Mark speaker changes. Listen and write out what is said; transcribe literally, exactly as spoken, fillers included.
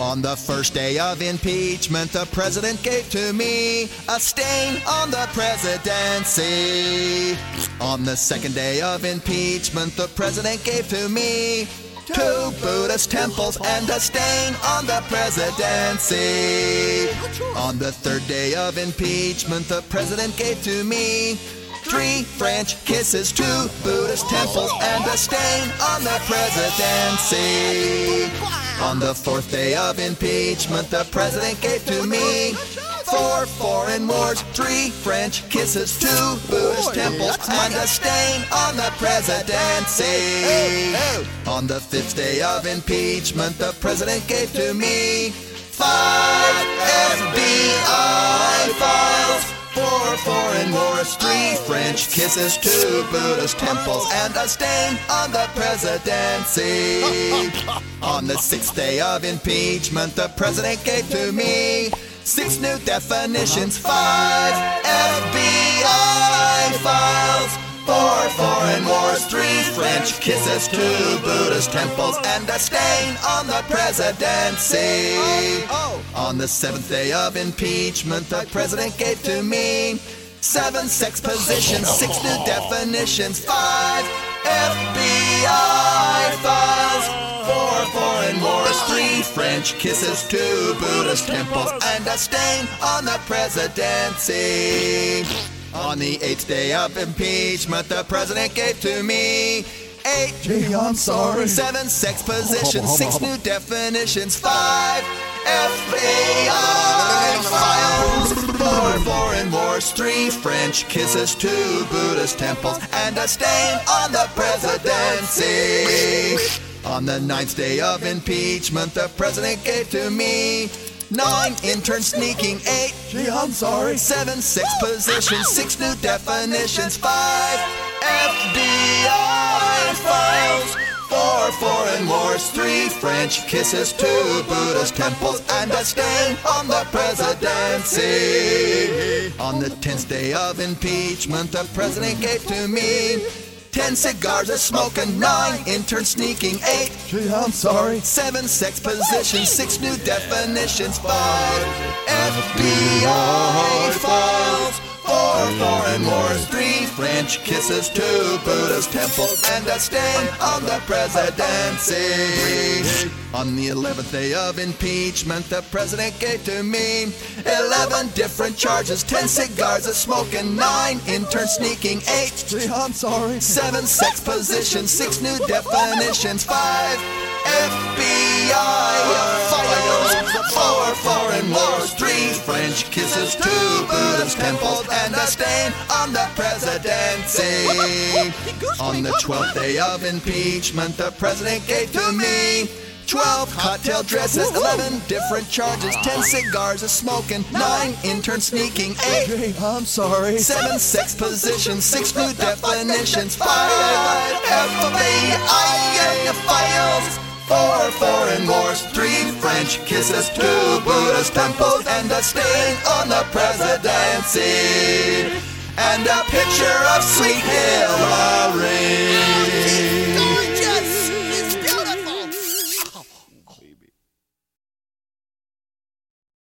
Speaker 1: On the first day of impeachment, the president gave to me a stain on the presidency. On the second day of impeachment, the president gave to me two Buddhist temples and a stain on the presidency. On the third day of impeachment, the president gave to me three French kisses, two Buddhist temples, and a stain on the presidency. On the fourth day of impeachment, the president gave to me four foreign wars, three French kisses, two Buddhist temples, and a stain on the presidency. On the fifth day of impeachment, the president gave to me five F B I files, four foreign wars, three French kisses, two Buddhist temples, and a stain on the presidency. On the sixth day of impeachment, the president gave to me six new definitions, five F B I files, four foreign wars, three French kisses, two Buddhist temples, and a stain on the presidency. On the seventh day of impeachment, the president gave to me seven sex positions, six new definitions, five F B I files, four foreign wars, three French kisses, two Buddhist temples, and a stain on the presidency. On the eighth day of impeachment, the president gave to me eight,
Speaker 2: Gee, I'm sorry.
Speaker 1: seven sex positions, six new definitions, five F B I files, four foreign wars, three French kisses, two Buddhist temples, and a stain on the presidency. On the ninth day of impeachment, the president gave to me nine interns sneaking, eight,
Speaker 2: Gee, I'm sorry.
Speaker 1: seven sex positions, six new definitions, five F B I files, four foreign wars, three French kisses, two Buddhist temples, and a stain on the presidency. On the tenth day of impeachment, the president gave to me ten cigars a smoking, nine interns sneaking, eight,
Speaker 2: Gee, I'm sorry.
Speaker 1: seven sex positions, six new definitions, five F B I files, four foreign wars, three French kisses, two Buddhist temples, and a stain on the presidency. On the eleventh day of impeachment, the president gave to me eleven different charges, ten cigars a smoking, nine interns sneaking, eight,
Speaker 2: Gee, I'm sorry.
Speaker 1: seven sex positions, six new definitions, five F B I files, four foreign wars, three French kisses, two Buddhist temples, and a stain on the presidency. On the twelfth day of impeachment, the president gave to me twelve cocktail dresses, eleven different charges, ten cigars a smoking, nine interns sneaking, eight,
Speaker 2: Gee, I'm sorry.
Speaker 1: seven sex positions, six new definitions, five F B I files, four foreign wars, three French kisses, two Buddhist temples, and a stain on the presidency, and a picture of Sweet Hillary.